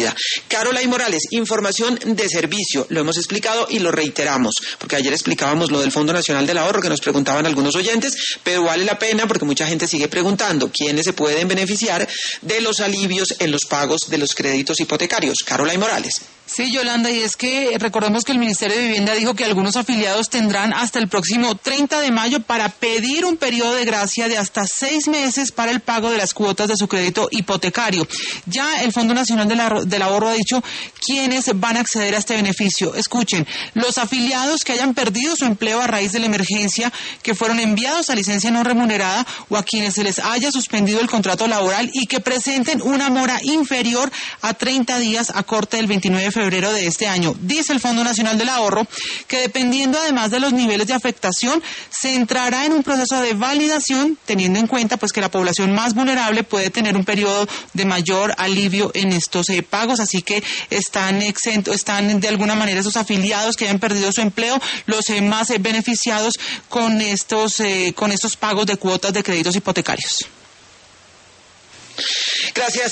vida. Caroline Morales, información de servicio, lo hemos explicado y lo reiteramos, porque ayer explicábamos lo del Fondo Nacional del Ahorro que nos preguntaban algunos oyentes, pero vale la pena porque mucha gente sigue preguntando quiénes se pueden beneficiar de los alivios en los pagos de los créditos hipotecarios. Caroline Morales. Sí, Yolanda, y es que recordemos que el Ministerio de Vivienda dijo que algunos afiliados tendrán hasta el próximo 30 de mayo para pedir un periodo de gracia de hasta 6 meses para el pago de las cuotas de su crédito hipotecario. Ya el Fondo Nacional del Ahorro ha dicho quiénes van a acceder a este beneficio. Escuchen, los afiliados que hayan perdido su empleo a raíz de la emergencia, que fueron enviados a licencia no remunerada o a quienes se les haya suspendido el contrato laboral y que presenten una mora inferior a 30 días a corte del 29 de febrero de este año. Dice el Fondo Nacional del Ahorro que dependiendo además de los niveles de afectación, se entrará en un proceso de validación, teniendo en cuenta pues que la población más vulnerable puede tener un periodo de mayor alivio en estos pagos, así que están de alguna manera esos afiliados que hayan perdido su empleo, los más beneficiados con estos pagos de cuotas de créditos hipotecarios. Gracias.